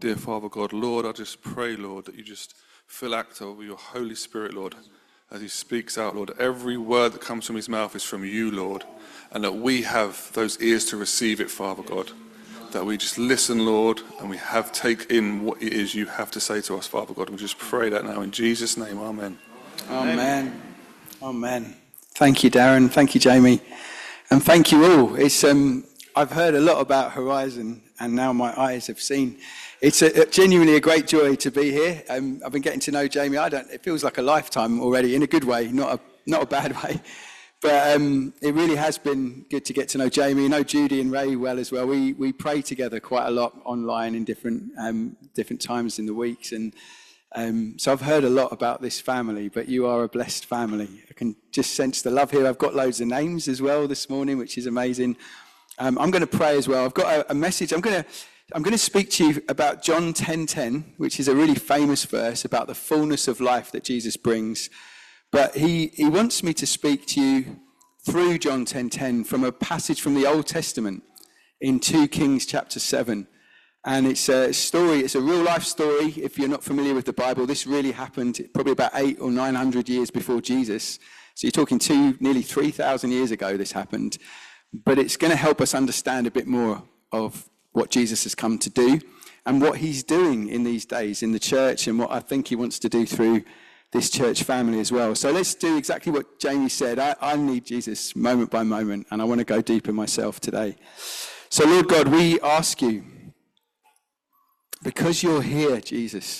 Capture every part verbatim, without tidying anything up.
dear Father God. Lord, I just pray, Lord, that you just fill Actor with your Holy Spirit, Lord, as he speaks out, Lord. Every word that comes from his mouth is from you, Lord, and that we have those ears to receive it, Father God. That we just listen, Lord, and we have take in what it is you have to say to us, Father God. And we just pray that now in Jesus' name, amen. Amen. Amen. Thank you, Darren. Thank you, Jamie. And thank you all. It's um, I've heard a lot about Horizon, and now my eyes have seen. It's a, a genuinely a great joy to be here. Um, I've been getting to know Jamie. I don't. It feels like a lifetime already, in a good way, not a not a bad way. But um, it really has been good to get to know Jamie. I know Judy and Ray well as well. We we pray together quite a lot online in different um, different times in the weeks, and um, so I've heard a lot about this family. But you are a blessed family. I can just sense the love here. I've got loads of names as well this morning, which is amazing. Um, I'm going to pray as well. I've got a, a message. I'm going to I'm going to speak to you about John ten ten, which is a really famous verse about the fullness of life that Jesus brings. But he, he wants me to speak to you through John ten ten from a passage from the Old Testament in two Kings chapter seven. And it's a story, it's a real life story. If you're not familiar with the Bible, this really happened probably about eight or nine hundred years before Jesus. So you're talking two, nearly three thousand years ago this happened. But it's going to help us understand a bit more of what Jesus has come to do and what he's doing in these days in the church, and what I think he wants to do through this church family as well. So let's do exactly what Jamie said. I, I need Jesus moment by moment, and I want to go deeper myself today. So Lord God, we ask you, because you're here, Jesus.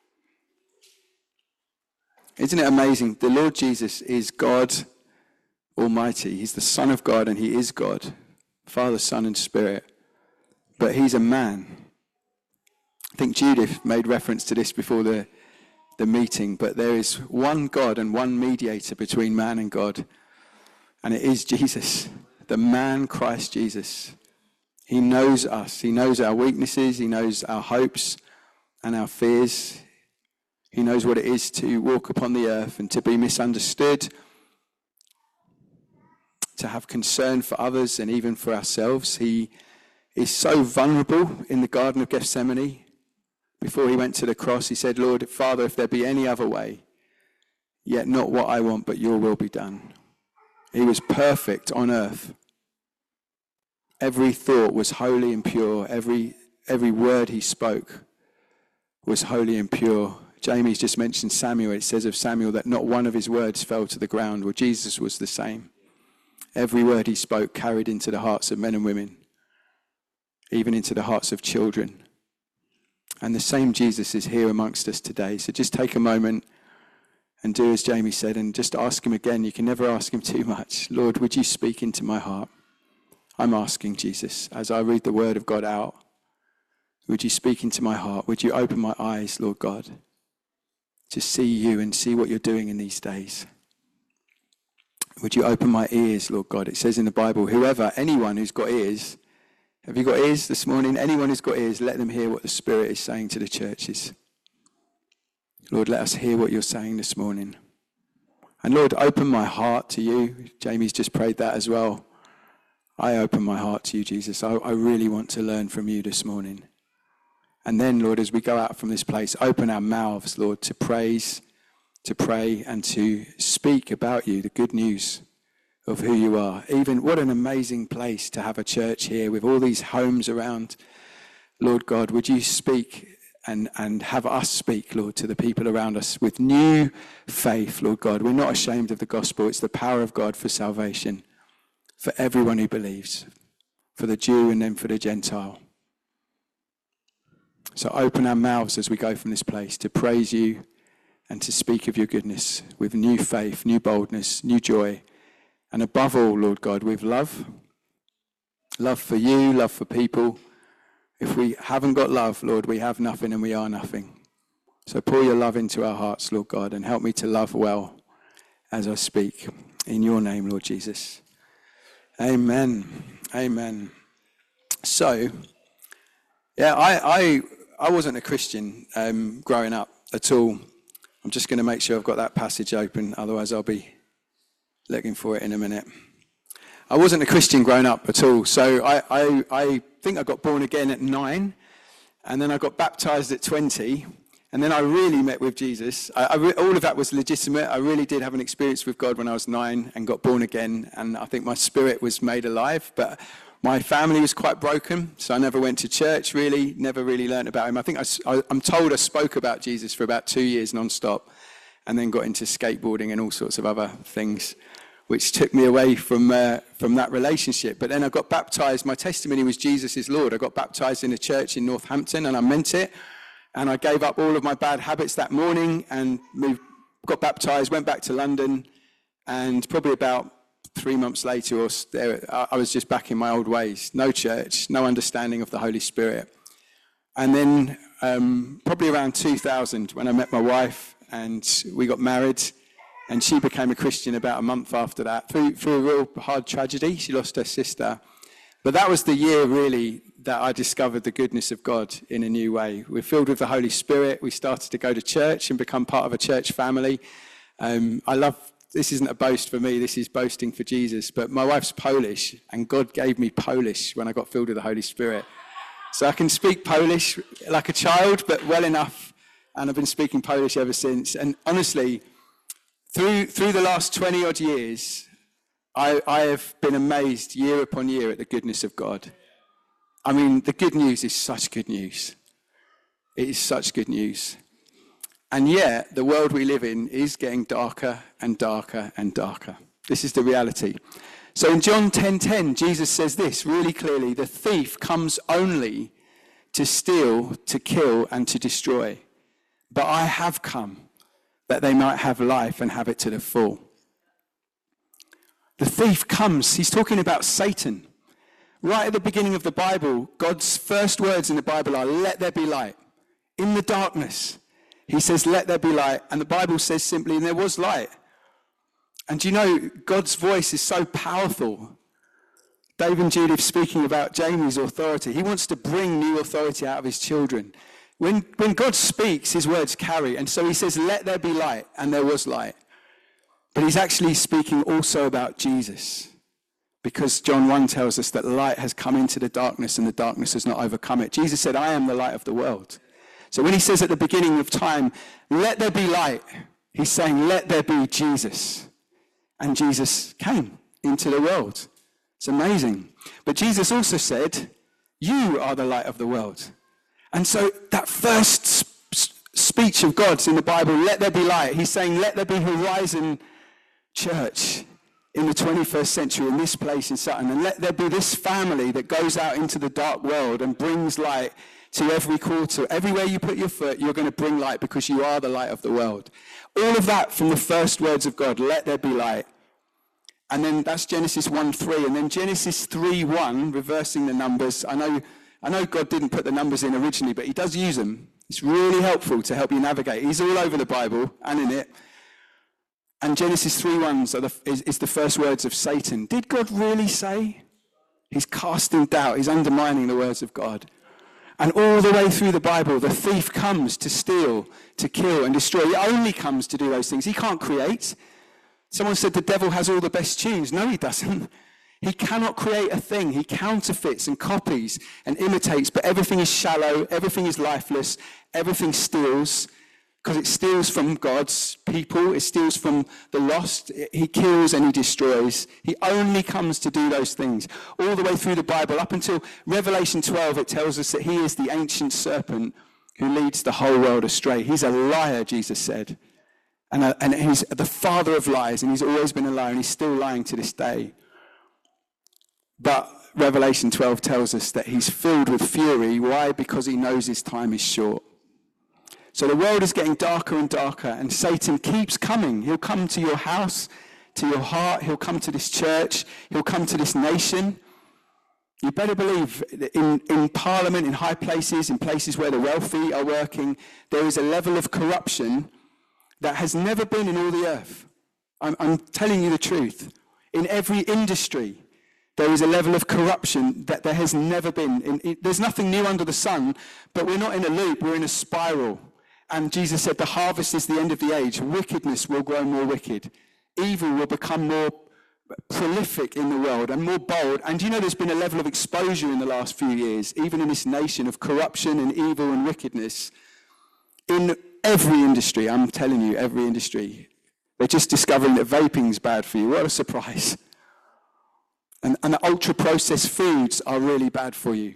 Isn't it amazing? The Lord Jesus is God Almighty. He's the Son of God, and he is God, Father, Son, and Spirit. But he's a man. I think Judith made reference to this before the the meeting, but there is one God and one mediator between man and God, and it is Jesus, the man Christ Jesus. He knows us. He knows our weaknesses. He knows our hopes and our fears. He knows what it is to walk upon the earth and to be misunderstood, to have concern for others and even for ourselves. He is so vulnerable in the Garden of Gethsemane. Before he went to the cross, he said, Lord, Father, if there be any other way, yet not what I want, but your will be done. He was perfect on earth. Every thought was holy and pure. Every, every word he spoke was holy and pure. Jamie's just mentioned Samuel. It says of Samuel that not one of his words fell to the ground. Well, Jesus was the same. Every word he spoke carried into the hearts of men and women, even into the hearts of children. And the same Jesus is here amongst us today. So just take a moment and do as Jamie said, and just ask him again. You can never ask him too much. Lord, would you speak into my heart? I'm asking, Jesus, as I read the word of God out, would you speak into my heart? Would you open my eyes, Lord God, to see you and see what you're doing in these days? Would you open my ears, Lord God? It says in the Bible, whoever, anyone who's got ears, have you got ears this morning? Anyone who's got ears, let them hear what the Spirit is saying to the churches. Lord, let us hear what you're saying this morning. And Lord, open my heart to you. Jamie's just prayed that as well. I open my heart to you, Jesus. I, I really want to learn from you this morning. And then, Lord, as we go out from this place, open our mouths, Lord, to praise, to pray, and to speak about you, the good news of who you are. Even what an amazing place to have a church here with all these homes around. Lord God, would you speak and, and have us speak, Lord, to the people around us with new faith, Lord God. We're not ashamed of the gospel. It's the power of God for salvation, for everyone who believes, for the Jew and then for the Gentile. So open our mouths as we go from this place to praise you and to speak of your goodness with new faith, new boldness, new joy. And above all, Lord God, with love, love for you, love for people. If we haven't got love, Lord, we have nothing and we are nothing. So pour your love into our hearts, Lord God, and help me to love well as I speak. In your name, Lord Jesus. Amen. Amen. So, yeah, I I, I wasn't a Christian um, growing up at all. I'm just going to make sure I've got that passage open, otherwise I'll be looking for it in a minute. I wasn't a Christian growing up at all, so I, I, I think I got born again at nine, And then I got baptized at twenty. And then I really met with Jesus. I, I re- all of that was legitimate. I really did have an experience with God when I was nine and got born again. And I think my spirit was made alive. But my family was quite broken, so I never went to church really, never really learned about him. I think I, I, I'm told I spoke about Jesus for about two years non-stop and then got into skateboarding and all sorts of other things, which took me away from uh, from that relationship. But then I got baptized. My testimony was Jesus is Lord. I got baptized in a church in Northampton, and I meant it. And I gave up all of my bad habits that morning and moved, got baptized, went back to London, and probably about three months later, or there, I was just back in my old ways. No church, no understanding of the Holy Spirit. And then um, probably around two thousand, when I met my wife and we got married, and she became a Christian about a month after that, through, through a real hard tragedy. She lost her sister. But that was the year, really, that I discovered the goodness of God in a new way. We're filled with the Holy Spirit. We started to go to church and become part of a church family. Um, I love, this isn't a boast for me, this is boasting for Jesus, but my wife's Polish, and God gave me Polish when I got filled with the Holy Spirit. So I can speak Polish like a child, but well enough, and I've been speaking Polish ever since. And honestly, through through the last twenty odd years, I, I have been amazed year upon year at the goodness of God. I mean, the good news is such good news. It is such good news. And yet, the world we live in is getting darker and darker and darker. This is the reality. So in John ten ten, Jesus says this really clearly: the thief comes only to steal, to kill, and to destroy. But I have come that they might have life and have it to the full. The thief comes, he's talking about Satan. Right at the beginning of the Bible, God's first words in the Bible are, let there be light. In the darkness, he says, let there be light. And the Bible says simply, and there was light. And you know, God's voice is so powerful. Dave and Judith speaking about Jamie's authority. He wants to bring new authority out of his children. When, when God speaks, his words carry. And so he says, let there be light. And there was light. But he's actually speaking also about Jesus. Because John one tells us that light has come into the darkness and the darkness has not overcome it. Jesus said, I am the light of the world. So when he says at the beginning of time, let there be light, he's saying, let there be Jesus. And Jesus came into the world. It's amazing. But Jesus also said, you are the light of the world. And so that first sp- speech of God's in the Bible, let there be light, he's saying, let there be Horizon Church in the twenty-first century in this place in Sutton, and let there be this family that goes out into the dark world and brings light to every quarter. Everywhere you put your foot, you're going to bring light because you are the light of the world. All of that from the first words of God, let there be light. And then that's Genesis one three, and then Genesis three one, reversing the numbers. I know, I know God didn't put the numbers in originally, but he does use them. It's really helpful to help you navigate. He's all over the Bible and in it. And Genesis three one is, is the first words of Satan. Did God really say? He's casting doubt. He's undermining the words of God. And all the way through the Bible, the thief comes to steal, to kill, and destroy. He only comes to do those things. He can't create. Someone said the devil has all the best tunes. No, he doesn't. He cannot create a thing. He counterfeits and copies and imitates, but everything is shallow, everything is lifeless, everything steals. Because it steals from God's people, it steals from the lost, he kills and he destroys. He only comes to do those things. All the way through the Bible, up until Revelation twelve, it tells us that he is the ancient serpent who leads the whole world astray. He's a liar, Jesus said. And, uh, and he's the father of lies, and he's always been a liar, and he's still lying to this day. But Revelation twelve tells us that he's filled with fury. Why? Because he knows his time is short. So the world is getting darker and darker, and Satan keeps coming. He'll come to your house, to your heart. He'll come to this church. He'll come to this nation. You better believe that in, in Parliament, in high places, in places where the wealthy are working, there is a level of corruption that has never been in all the earth. I'm, I'm telling you the truth. In every industry, there is a level of corruption that there has never been. In, in, there's nothing new under the sun, but we're not in a loop, we're in a spiral. And Jesus said the harvest is the end of the age. Wickedness will grow more wicked. Evil will become more prolific in the world and more bold. And you know, there's been a level of exposure in the last few years, even in this nation, of corruption and evil and wickedness in every industry. I'm telling you, every industry. They're just discovering that vaping's bad for you. What a surprise. And, and the ultra-processed foods are really bad for you.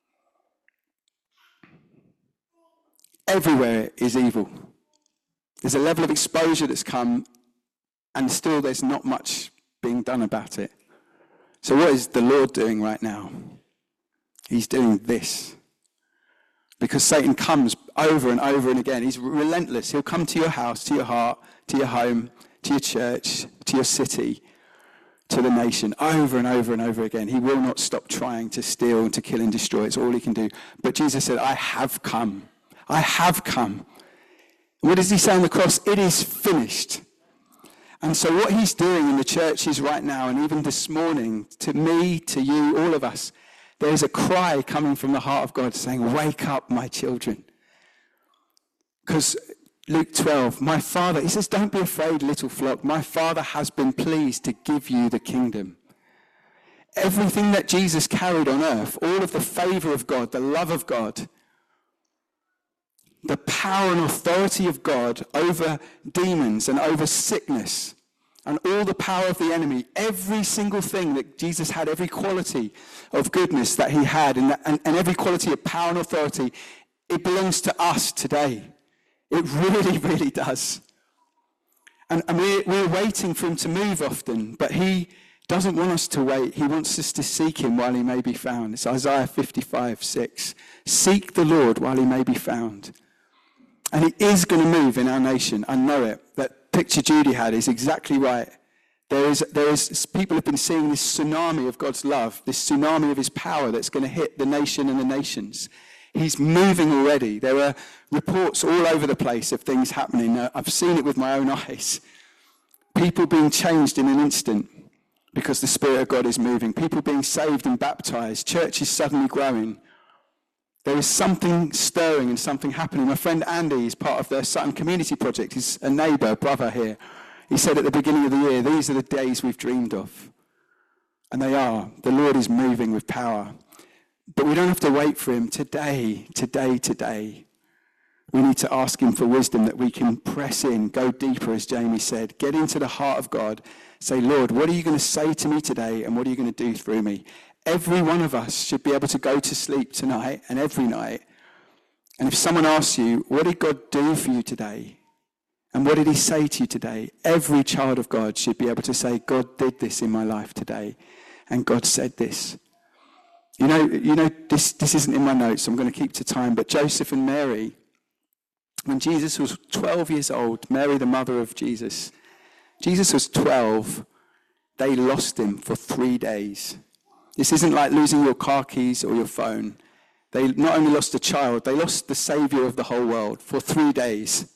Everywhere is evil. There's a level of exposure that's come, and still there's not much being done about it. So what is the Lord doing right now? He's doing this. Because Satan comes over and over and again. He's relentless. He'll come to your house, to your heart, to your home, to your church, to your city, to the nation, over and over and over again. He will not stop trying to steal and to kill and destroy. It's all he can do. But Jesus said, I have come. I have come. And what does he say on the cross? It is finished. And so what he's doing in the churches right now, and even this morning, to me, to you, all of us, there's a cry coming from the heart of God saying, wake up, my children. Because Luke twelve, my Father, he says, don't be afraid, little flock. My Father has been pleased to give you the kingdom. Everything that Jesus carried on earth, all of the favor of God, the love of God, the power and authority of God over demons and over sickness and all the power of the enemy, every single thing that Jesus had, every quality of goodness that he had and, and, and every quality of power and authority, it belongs to us today. It really, really does. And, and we're, we're waiting for him to move often, but he doesn't want us to wait. He wants us to seek him while he may be found. It's Isaiah fifty-five, six. Seek the Lord while he may be found. And he is going to move in our nation. I know it. That picture Judy had is exactly right. There is, there is, people have been seeing this tsunami of God's love, this tsunami of his power that's going to hit the nation and the nations. He's moving already. There are reports all over the place of things happening. I've seen it with my own eyes. People being changed in an instant because the Spirit of God is moving. People being saved and baptized. Churches suddenly growing. There is something stirring and something happening. My friend Andy is part of the Sutton Community Project. He's a neighbour, brother here. He said at the beginning of the year, these are the days we've dreamed of. And they are. The Lord is moving with power. But we don't have to wait for him. Today, today, today, we need to ask him for wisdom that we can press in, go deeper, as Jamie said, get into the heart of God, say, Lord, what are you going to say to me today, and what are you going to do through me? Every one of us should be able to go to sleep tonight and every night. And if someone asks you, what did God do for you today? And what did he say to you today? Every child of God should be able to say, God did this in my life today. And God said this. You know, you know this, this isn't in my notes, so I'm going to keep to time, but Joseph and Mary, when Jesus was twelve years old, Mary, the mother of Jesus, Jesus was twelve, they lost him for three days. This isn't like losing your car keys or your phone. They not only lost a child, they lost the Savior of the whole world for three days.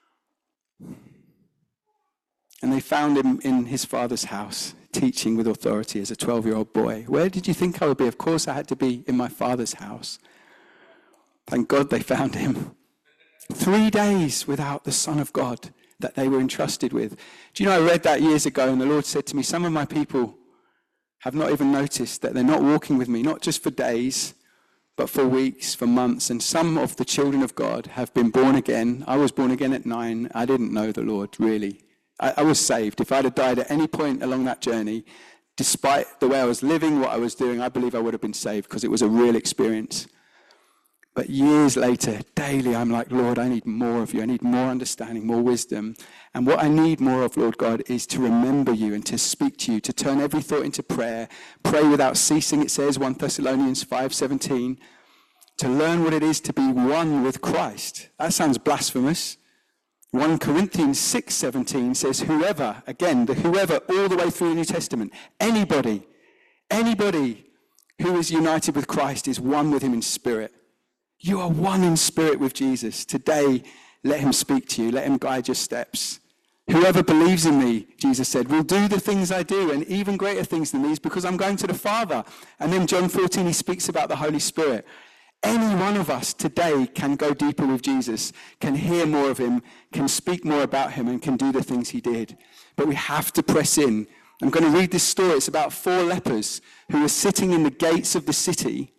And they found him in his father's house, teaching with authority as a twelve-year-old boy. Where did you think I would be? Of course I had to be in my father's house. Thank God they found him. Three days without the Son of God that they were entrusted with. Do you know, I read that years ago, and the Lord said to me, some of my people have not even noticed that they're not walking with me, not just for days, but for weeks, for months. And some of the children of God have been born again. I was born again at nine. I didn't know the Lord, really. I, I was saved. If I'd have died at any point along that journey, despite the way I was living, what I was doing, I believe I would have been saved because it was a real experience. But years later, daily, I'm like, Lord, I need more of you. I need more understanding, more wisdom. And what I need more of, Lord God, is to remember you and to speak to you, to turn every thought into prayer. Pray without ceasing, it says, First Thessalonians five seventeen. To learn what it is to be one with Christ. That sounds blasphemous. First Corinthians six seventeen says, whoever, again, the whoever all the way through the New Testament, anybody, anybody who is united with Christ is one with him in spirit. You are one in spirit with Jesus. Today, let him speak to you. Let him guide your steps. Whoever believes in me, Jesus said, will do the things I do and even greater things than these because I'm going to the Father. And then John fourteen, he speaks about the Holy Spirit. Any one of us today can go deeper with Jesus, can hear more of him, can speak more about him, and can do the things he did. But we have to press in I'm going to read this story. It's about four lepers who were sitting in the gates of the city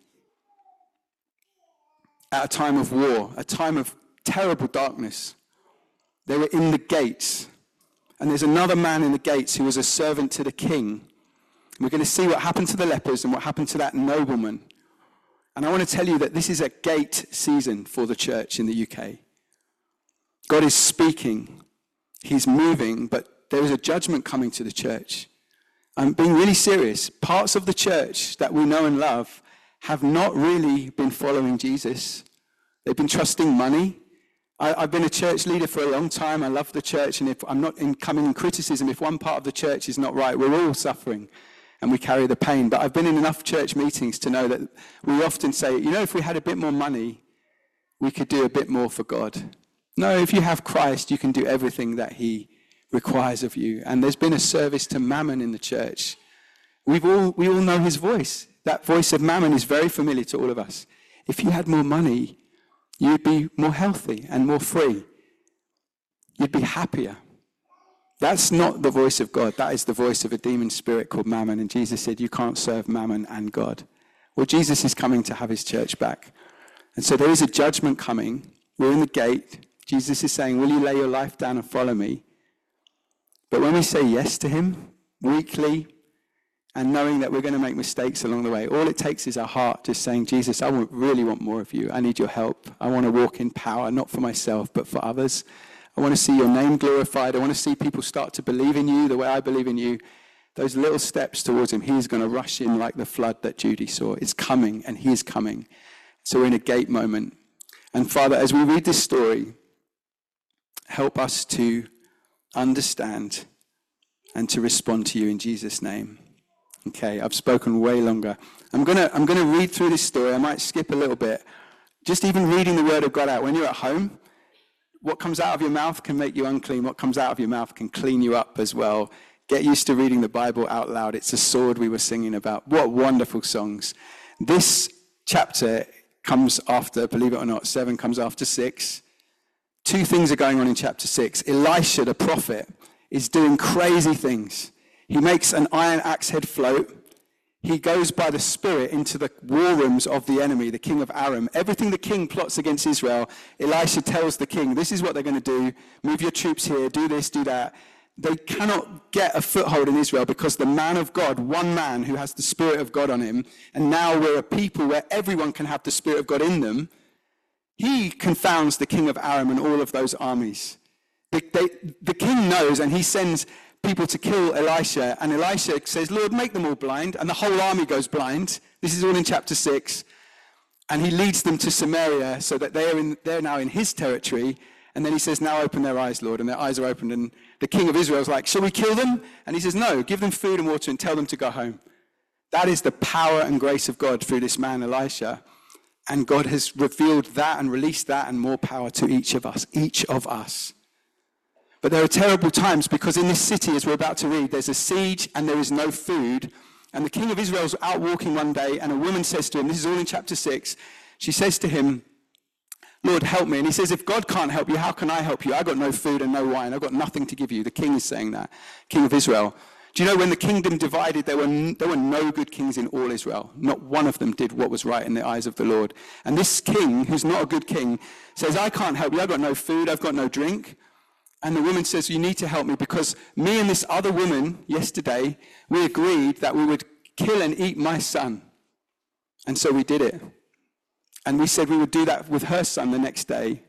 at a time of war, a time of terrible darkness. They were in the gates. And there's another man in the gates who was a servant to the king. And we're going to see what happened to the lepers and what happened to that nobleman. And I want to tell you that this is a gate season for the church in the U K. God is speaking. He's moving, but there is a judgment coming to the church. I'm being really serious. Parts of the church that we know and love have not really been following Jesus. They've been trusting money. I, I've been a church leader for a long time. I love the church, and if I'm not in, coming in criticism, if one part of the church is not right, we're all suffering, and we carry the pain. But I've been in enough church meetings to know that we often say, you know, if we had a bit more money, we could do a bit more for God. No, if you have Christ, you can do everything that he requires of you. And there's been a service to Mammon in the church. We've all, we all know his voice. That voice of Mammon is very familiar to all of us. If you had more money, you'd be more healthy and more free. You'd be happier. That's not the voice of God. That is the voice of a demon spirit called Mammon. And Jesus said, you can't serve Mammon and God. Well, Jesus is coming to have his church back. And so there is a judgment coming. We're in the gate. Jesus is saying, will you lay your life down and follow me? But when we say yes to him, weekly, and knowing that we're going to make mistakes along the way, all it takes is our heart just saying, Jesus, I really want more of you. I need your help. I want to walk in power, not for myself, but for others. I want to see your name glorified. I want to see people start to believe in you the way I believe in you. Those little steps towards him, he's going to rush in like the flood that Judy saw. It's coming, and he's coming. So we're in a gate moment. And Father, as we read this story, help us to understand and to respond to you in Jesus' name. Okay, I've spoken way longer. I'm gonna I'm gonna read through this story. I might skip a little bit. Just even reading the word of God out. When you're at home, what comes out of your mouth can make you unclean. What comes out of your mouth can clean you up as well. Get used to reading the Bible out loud. It's a sword we were singing about. What wonderful songs. This chapter comes after, believe it or not, seven comes after six. Two things are going on in chapter six. Elisha, the prophet, is doing crazy things. He makes an iron axe head float. He goes by the Spirit into the war rooms of the enemy, the king of Aram. Everything the king plots against Israel, Elisha tells the king, this is what they're going to do. Move your troops here, do this, do that. They cannot get a foothold in Israel because the man of God, one man who has the Spirit of God on him, and now we're a people where everyone can have the Spirit of God in them, he confounds the king of Aram and all of those armies. The, they, the king knows, and he sends people to kill Elisha, and Elisha says, Lord, make them all blind, and the whole army goes blind. This is all in chapter six. And he leads them to Samaria so that they're, in, they're now in his territory, and then he says, now open their eyes, Lord, and their eyes are opened, and the king of Israel is like, shall we kill them? And he says, no, give them food and water and tell them to go home. That is the power and grace of God through this man, Elisha. And God has revealed that and released that and more power to each of us, each of us. But there are terrible times because in this city, as we're about to read, there's a siege and there is no food. And the king of Israel is out walking one day, and a woman says to him, this is all in chapter six, she says to him, Lord, help me. And he says, if God can't help you, how can I help you? I've got no food and no wine. I've got nothing to give you. The king is saying that, king of Israel. Do you know when the kingdom divided, there were, n- there were no good kings in all Israel. Not one of them did what was right in the eyes of the Lord. And this king, who's not a good king, says, I can't help you. I've got no food. I've got no drink. And the woman says, you need to help me because me and this other woman yesterday, we agreed that we would kill and eat my son. And so we did it. And we said we would do that with her son the next day.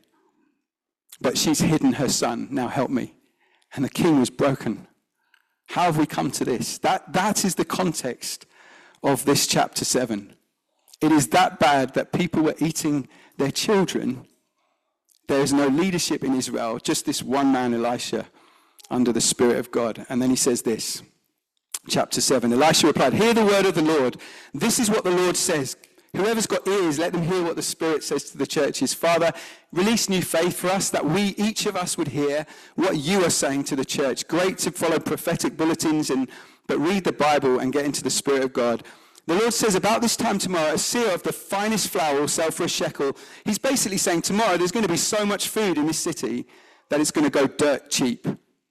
But she's hidden her son. Now help me. And the king was broken. How have we come to this? That, that is the context of this chapter seven. It is that bad that people were eating their children. There is no leadership in Israel, just this one man, Elisha, under the Spirit of God. And then he says this, chapter seven. Elisha replied, hear the word of the Lord. This is what the Lord says. Whoever's got ears, let them hear what the Spirit says to the churches. Father, release new faith for us, that we, each of us, would hear what you are saying to the church. Great to follow prophetic bulletins, and but read the Bible and get into the Spirit of God. The Lord says, about this time tomorrow, a seer of the finest flour will sell for a shekel. He's basically saying tomorrow there's going to be so much food in this city that it's going to go dirt cheap.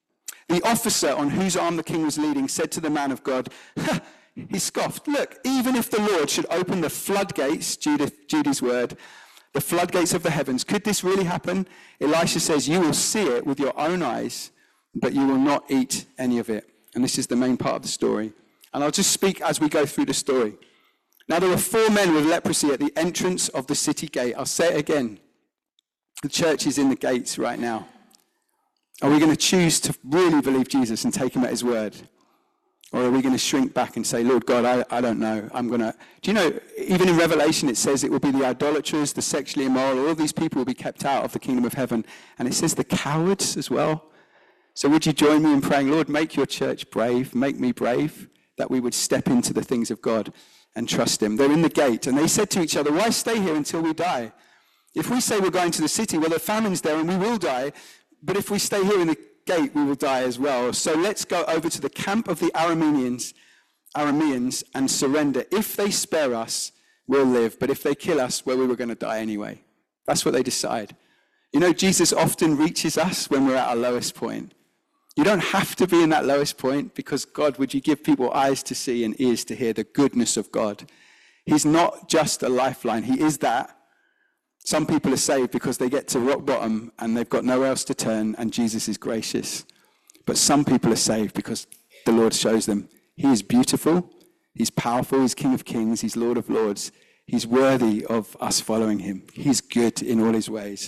The officer on whose arm the king was leading said to the man of God, he scoffed, look, even if the Lord should open the floodgates, Judith, Judy's word, the floodgates of the heavens, could this really happen? Elisha says, you will see it with your own eyes, but you will not eat any of it. And this is the main part of the story. And I'll just speak as we go through the story. Now there were four men with leprosy at the entrance of the city gate. I'll say it again. The church is in the gates right now. Are we going to choose to really believe Jesus and take him at his word? Or are we going to shrink back and say, Lord God, I, I don't know. I'm going to... Do you know, even in Revelation it says it will be the idolaters, the sexually immoral, all these people will be kept out of the kingdom of heaven. And it says the cowards as well. So would you join me in praying, Lord, make your church brave, make me brave, that we would step into the things of God and trust him. They're in the gate, and they said to each other, why stay here until we die? If we say we're going to the city, well, the famine's there and we will die, but if we stay here in the gate, we will die as well. So let's go over to the camp of the Arameans, Arameans and surrender. If they spare us, we'll live, but if they kill us, well, we were going to die anyway. That's what they decide. You know, Jesus often reaches us when we're at our lowest point. You don't have to be in that lowest point because, God, would you give people eyes to see and ears to hear the goodness of God? He's not just a lifeline. He is that. Some people are saved because they get to rock bottom and they've got nowhere else to turn and Jesus is gracious. But some people are saved because the Lord shows them he is beautiful, he's powerful, he's King of Kings, he's Lord of Lords. He's worthy of us following him. He's good in all his ways.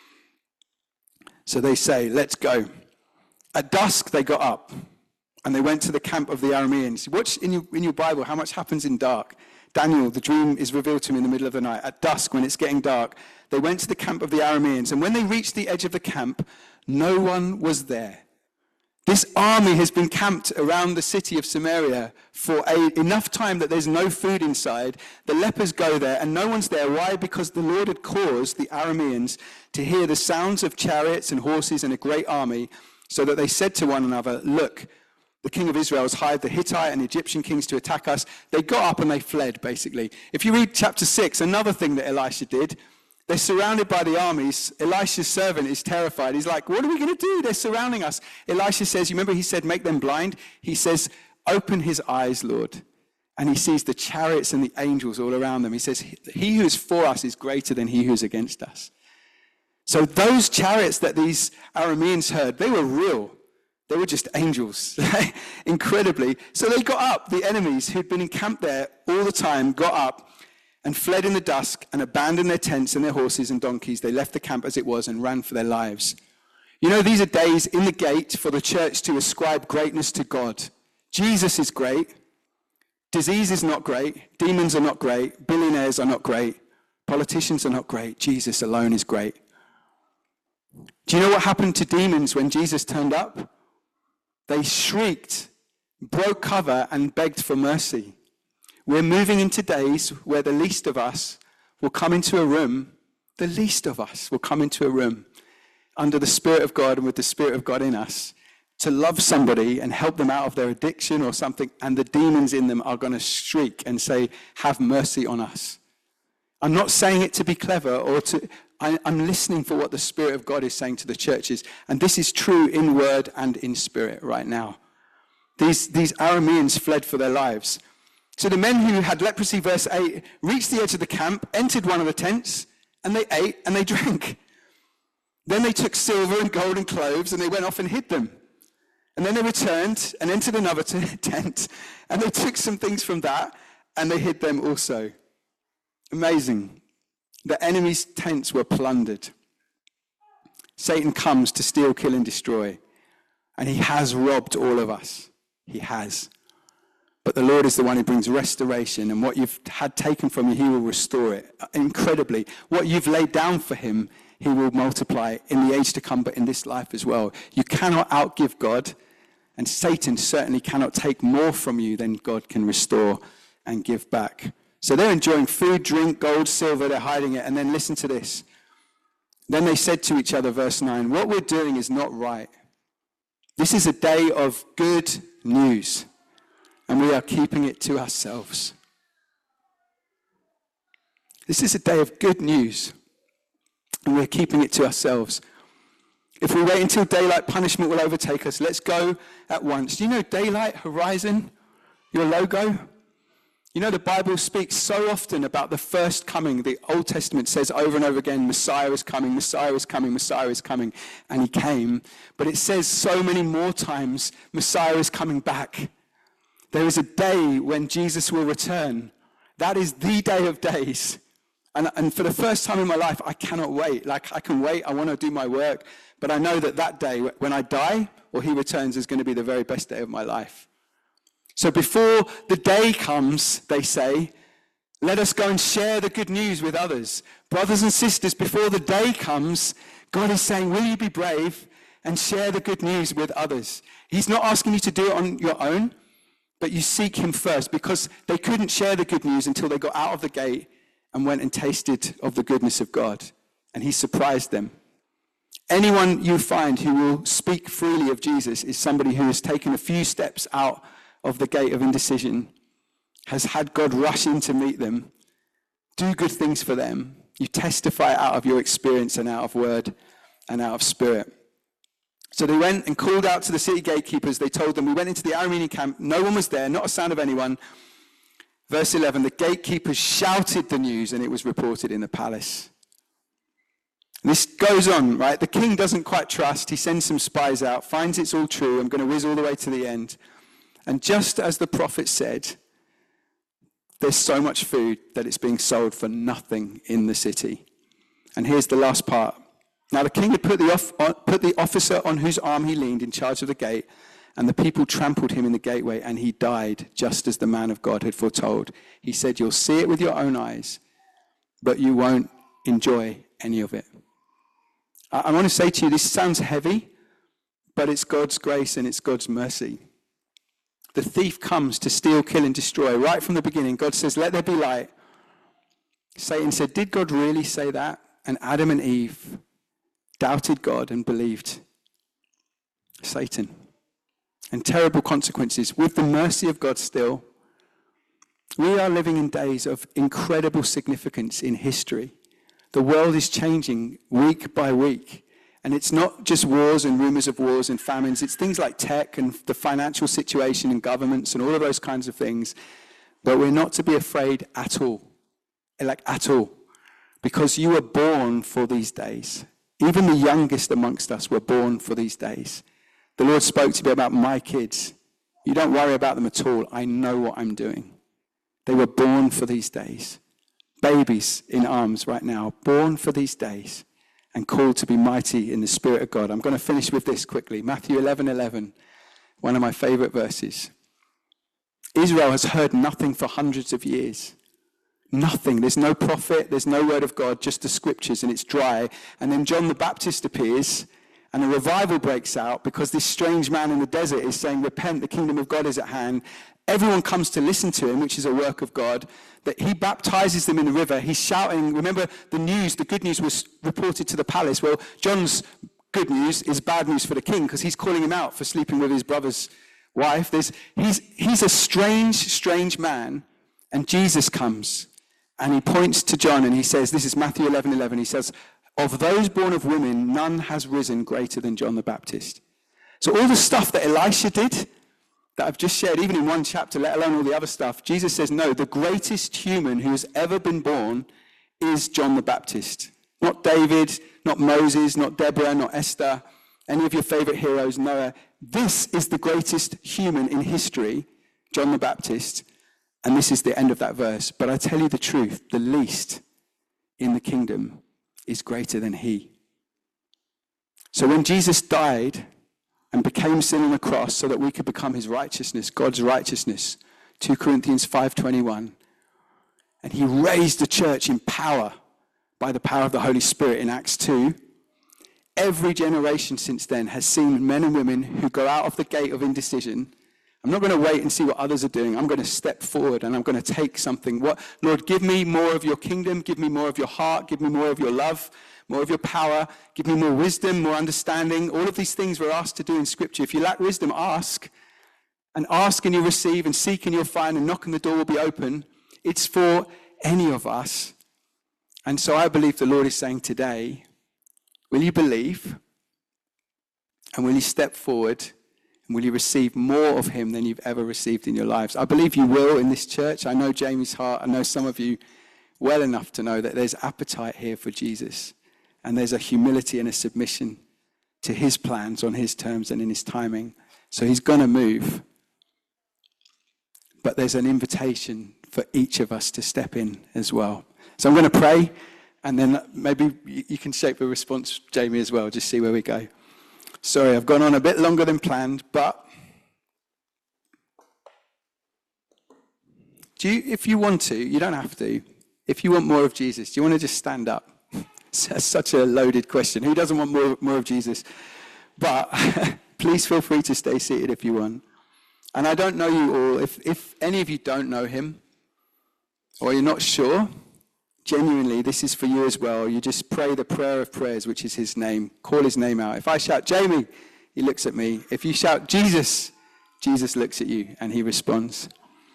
So they say, let's go. At dusk, they got up and they went to the camp of the Arameans. Watch in your, in your Bible how much happens in dark. Daniel, the dream is revealed to him in the middle of the night. At dusk, when it's getting dark, they went to the camp of the Arameans. And when they reached the edge of the camp, no one was there. This army has been camped around the city of Samaria for a, enough time that there's no food inside. The lepers go there and no one's there. Why? Because the Lord had caused the Arameans to hear the sounds of chariots and horses and a great army, so that they said to one another, look, the king of Israel has hired the Hittite and the Egyptian kings to attack us. They got up and they fled, basically. If you read chapter six, another thing that Elisha did, they're surrounded by the armies. Elisha's servant is terrified. He's like, what are we going to do? They're surrounding us. Elisha says, you remember he said, make them blind? He says, open his eyes, Lord. And he sees the chariots and the angels all around them. He says, he who is for us is greater than he who is against us. So those chariots that these Arameans heard, they were real. They were just angels, incredibly. So they got up, the enemies who'd been encamped there all the time, got up and fled in the dusk and abandoned their tents and their horses and donkeys. They left the camp as it was and ran for their lives. You know, these are days in the gate for the church to ascribe greatness to God. Jesus is great. Disease is not great. Demons are not great. Billionaires are not great. Politicians are not great. Jesus alone is great. Do you know what happened to demons when Jesus turned up? They shrieked, broke cover, and begged for mercy. We're moving into days where the least of us will come into a room, the least of us will come into a room under the Spirit of God and with the Spirit of God in us to love somebody and help them out of their addiction or something, and the demons in them are going to shriek and say, have mercy on us. I'm not saying it to be clever or to... I, I'm listening for what the Spirit of God is saying to the churches. And this is true in word and in spirit right now. These, these Arameans fled for their lives. So the men who had leprosy, verse eight, reached the edge of the camp, entered one of the tents, and they ate and they drank. Then they took silver and gold and cloves, and they went off and hid them. And then they returned and entered another t- tent, and they took some things from that, and they hid them also. Amazing. The enemy's tents were plundered. Satan comes to steal, kill, and destroy. And he has robbed all of us. He has. But the Lord is the one who brings restoration. And what you've had taken from you, he will restore it incredibly. What you've laid down for him, he will multiply in the age to come, but in this life as well. You cannot outgive God. And Satan certainly cannot take more from you than God can restore and give back. So they're enjoying food, drink, gold, silver, they're hiding it. And then listen to this. Then they said to each other, verse nine, what we're doing is not right. This is a day of good news, and we are keeping it to ourselves. This is a day of good news, and we're keeping it to ourselves. If we wait until daylight, punishment will overtake us. Let's go at once. Do you know Daylight Horizon, your logo? You know, the Bible speaks so often about the first coming. The Old Testament says over and over again, Messiah is coming, Messiah is coming, Messiah is coming. And he came. But it says so many more times, Messiah is coming back. There is a day when Jesus will return. That is the day of days. And, and for the first time in my life, I cannot wait. Like, I can wait. I want to do my work. But I know that that day, when I die or he returns, is going to be the very best day of my life. So before the day comes, they say, let us go and share the good news with others. Brothers and sisters, before the day comes, God is saying, will you be brave and share the good news with others? He's not asking you to do it on your own, but you seek him first, because they couldn't share the good news until they got out of the gate and went and tasted of the goodness of God. And he surprised them. Anyone you find who will speak freely of Jesus is somebody who has taken a few steps out of the gate of indecision, has had God rush in to meet them, do good things for them. You testify out of your experience and out of word and out of spirit. So they went and called out to the city gatekeepers. They told them, we went into the Aramean camp. No one was there, not a sound of anyone. Verse eleven, the gatekeepers shouted the news and it was reported in the palace. This goes on, right? The king doesn't quite trust. He sends some spies out, finds it's all true. I'm going to whiz all the way to the end. And just as the prophet said, there's so much food that it's being sold for nothing in the city. And here's the last part. Now the king had put the, off, put the officer on whose arm he leaned in charge of the gate, and the people trampled him in the gateway, and he died just as the man of God had foretold. He said, you'll see it with your own eyes, but you won't enjoy any of it. I, I want to say to you, this sounds heavy, but it's God's grace and it's God's mercy. The thief comes to steal, kill, and destroy. Right from the beginning, God says, let there be light. Satan said, did God really say that? And Adam and Eve doubted God and believed Satan. And terrible consequences. With the mercy of God still, we are living in days of incredible significance in history. The world is changing week by week. And it's not just wars and rumors of wars and famines. It's things like tech and the financial situation and governments and all of those kinds of things. But we're not to be afraid at all. Like at all. Because you were born for these days. Even the youngest amongst us were born for these days. The Lord spoke to me about my kids. You don't worry about them at all. I know what I'm doing. They were born for these days. Babies in arms right now, born for these days. And called to be mighty in the Spirit of God. I'm going to finish with this quickly. Matthew eleven eleven, one of my favorite verses. Israel has heard nothing for hundreds of years. Nothing. There's no prophet, there's no word of God, just the scriptures, and it's dry. And then John the Baptist appears, and a revival breaks out because this strange man in the desert is saying, repent, the kingdom of God is at hand. Everyone comes to listen to him, which is a work of God, that he baptizes them in the river. He's shouting. Remember the news, the good news was reported to the palace. Well, John's good news is bad news for the king because he's calling him out for sleeping with his brother's wife. There's, he's, he's a strange, strange man, and Jesus comes, and he points to John, and he says, this is Matthew eleven eleven, he says, of those born of women, none has risen greater than John the Baptist. So all the stuff that Elisha did, that I've just shared, even in one chapter, let alone all the other stuff, Jesus says, no, the greatest human who has ever been born is John the Baptist. Not David, not Moses, not Deborah, not Esther, any of your favorite heroes, Noah. This is the greatest human in history, John the Baptist, and this is the end of that verse. But I tell you the truth, the least in the kingdom is greater than he. So when Jesus died and became sin on the cross so that we could become his righteousness, God's righteousness, two Corinthians five twenty-one. And he raised the church in power by the power of the Holy Spirit in Acts two. Every generation since then has seen men and women who go out of the gate of indecision. I'm not going to wait and see what others are doing. I'm going to step forward and I'm going to take something. What, Lord, give me more of your kingdom. Give me more of your heart. Give me more of your love. More of your power, give me more wisdom, more understanding. All of these things we're asked to do in Scripture. If you lack wisdom, ask. And ask and you'll receive, and seek and you'll find, and knock and the door will be open. It's for any of us. And so I believe the Lord is saying today, will you believe? And will you step forward and will you receive more of him than you've ever received in your lives? I believe you will in this church. I know Jamie's heart. I know some of you well enough to know that there's appetite here for Jesus. And there's a humility and a submission to his plans on his terms and in his timing. So he's going to move. But there's an invitation for each of us to step in as well. So I'm going to pray, and then maybe you can shape a response, Jamie, as well. Just see where we go. Sorry, I've gone on a bit longer than planned, but do you, if you want to, you don't have to. If you want more of Jesus, do you want to just stand up? It's such a loaded question. Who doesn't want more, more of Jesus? But please feel free to stay seated if you want. And I don't know you all. If, if any of you don't know him, or you're not sure, genuinely, this is for you as well. You just pray the prayer of prayers, which is his name. Call his name out. If I shout, Jamie, he looks at me. If you shout, Jesus, Jesus looks at you and he responds.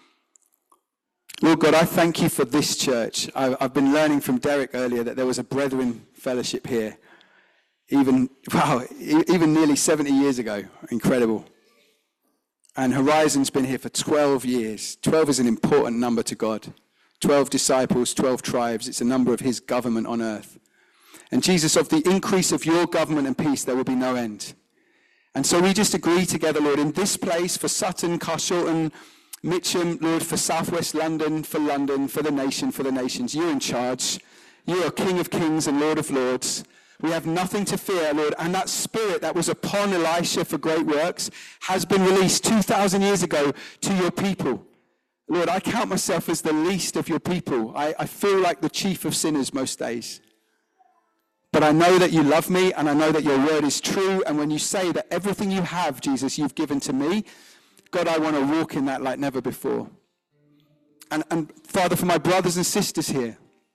Lord God, I thank you for this church. I've been learning from Derek earlier that there was a brethren fellowship here, even, wow, even nearly seventy years ago. Incredible. And Horizon's been here for twelve years. twelve is an important number to God. twelve disciples, twelve tribes. It's a number of his government on earth. And Jesus, of the increase of your government and peace, there will be no end. And so we just agree together, Lord, in this place for Sutton, Carshalton, Mitcham, Lord, for Southwest London, for London, for the nation, for the nations. You're in charge. You are King of kings and Lord of lords. We have nothing to fear, Lord. And that spirit that was upon Elisha for great works has been released two thousand years ago to your people. Lord, I count myself as the least of your people. I, I feel like the chief of sinners most days. But I know that you love me, and I know that your word is true. And when you say that everything you have, Jesus, you've given to me, God, I want to walk in that like never before. And, and Father, for my brothers and sisters here,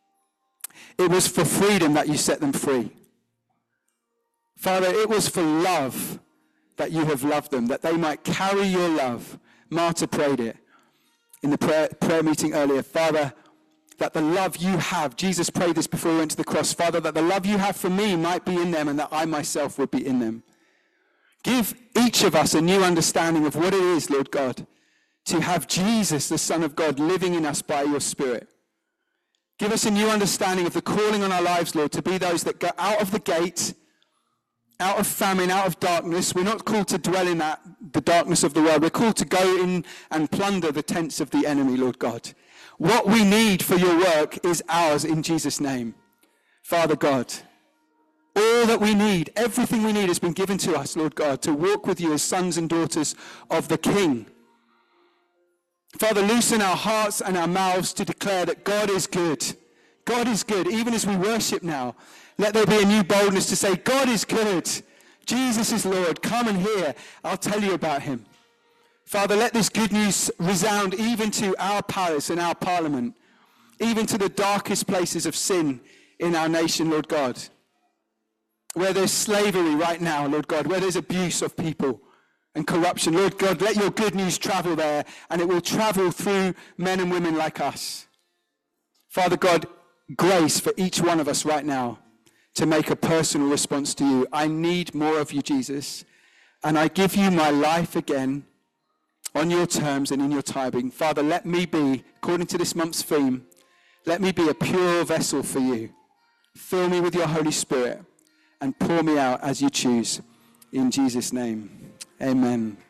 it was for freedom that you set them free. Father, it was for love that you have loved them, that they might carry your love. Marta prayed it in the prayer, prayer meeting earlier. Father, that the love you have, Jesus prayed this before he went to the cross, Father, that the love you have for me might be in them and that I myself would be in them. Give each of us a new understanding of what it is, Lord God, to have Jesus, the Son of God, living in us by your Spirit. Give us a new understanding of the calling on our lives, Lord, to be those that go out of the gate, out of famine, out of darkness. We're not called to dwell in that, the darkness of the world. We're called to go in and plunder the tents of the enemy, Lord God. What we need for your work is ours in Jesus' name. Father God, all that we need, everything we need has been given to us, Lord God, to walk with you as sons and daughters of the King. Father, loosen our hearts and our mouths to declare that God is good. God is good. Even as we worship now, let there be a new boldness to say, God is good. Jesus is Lord. Come and hear. I'll tell you about him. Father, let this good news resound even to our palace and our parliament, even to the darkest places of sin in our nation, Lord God. Where there's slavery right now, Lord God, where there's abuse of people and corruption. Lord God, let your good news travel there, and it will travel through men and women like us. Father God, grace for each one of us right now to make a personal response to you. I need more of you, Jesus, and I give you my life again on your terms and in your timing. Father, let me be, according to this month's theme, let me be a pure vessel for you. Fill me with your Holy Spirit and pour me out as you choose. In Jesus' name, amen.